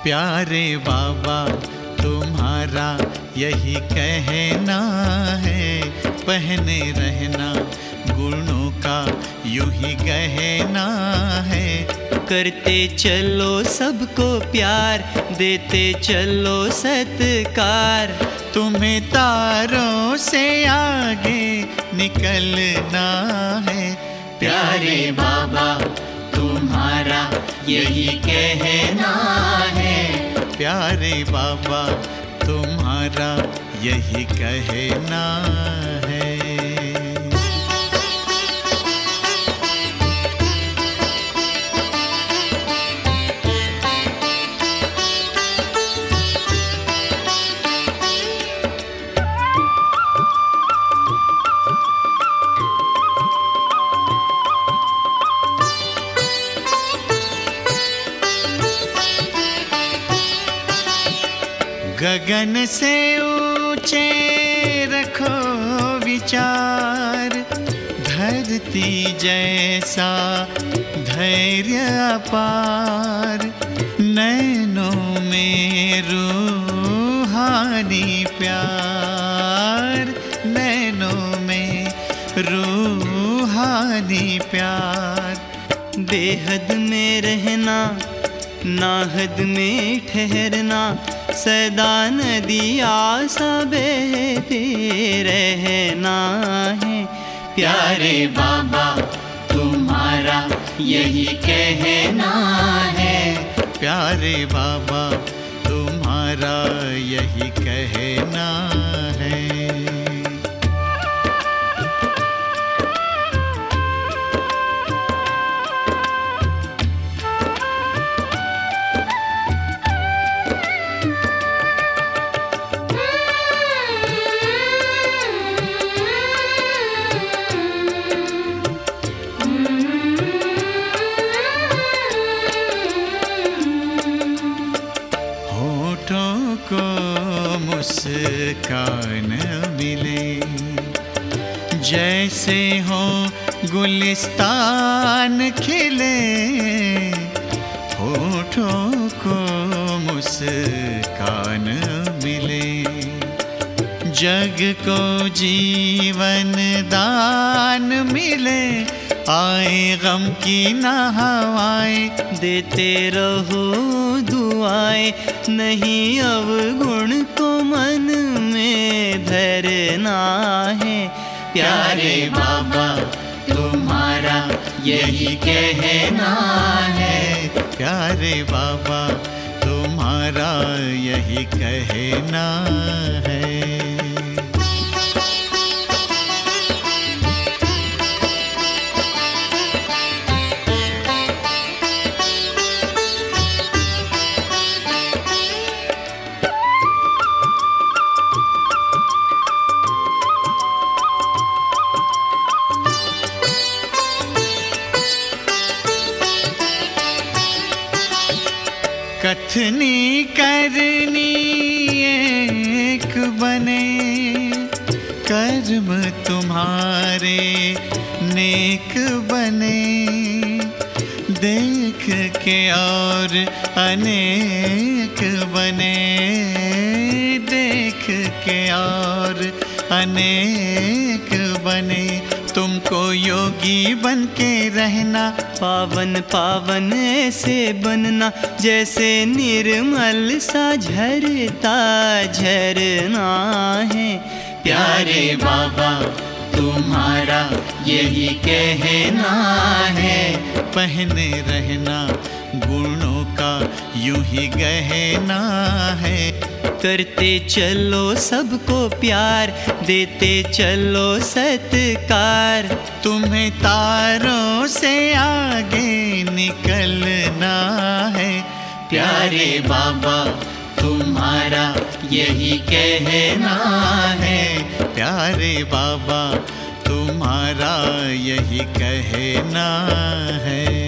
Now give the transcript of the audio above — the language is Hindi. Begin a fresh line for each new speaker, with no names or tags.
प्यारे बाबा तुम्हारा यही कहना है, पहने रहना गुणों का यूं ही गहना है।
करते चलो सबको प्यार, देते चलो सत्कार,
तुम्हें तारों से आगे निकलना है।
प्यारे बाबा तुम्हारा यही कहना है।
प्यारे बाबा तुम्हारा यही कहना है। गगन से ऊंचे रखो विचार, धरती जैसा धैर्य अपार, नैनों में रूहानी प्यार, नैनों में रूहानी प्यार।
बेहद में रहना नाहद में ठहरना, सदा नदिया सा बहते रहना है। प्यारे बाबा तुम्हारा यही कहना है।
प्यारे बाबा तुम्हारा यही कहना है। को मुस्कान मिले, जैसे हो गुलिस्तान खिले। होठों को मुस्कान मिले, जग को जीवन दान मिले। आए गम की ना हवाएं,
देते रहो दुआएं, नहीं अवगुण को मन में धरना है। प्यारे बाबा तुम्हारा यही कहना है।
प्यारे बाबा तुम्हारा यही कहना है। कथनी करनी एक बने, कर्म तुम्हारे नेक बने। देख के और अनेक बने, देख के और अनेक बने। तुमको योगी बन के रहना,
पावन पावन ऐसे बनना, जैसे निर्मल सा झरता झरना है।
प्यारे बाबा तुम्हारा यही कहना है। पहने रहना गुणों का यूं ही गहना है।
करते चलो सबको प्यार, देते चलो सत्कार,
तुम्हें तारों से आगे निकलना है। प्यारे बाबा तुम्हारा यही कहना है। प्यारे बाबा तुम्हारा यही कहना है।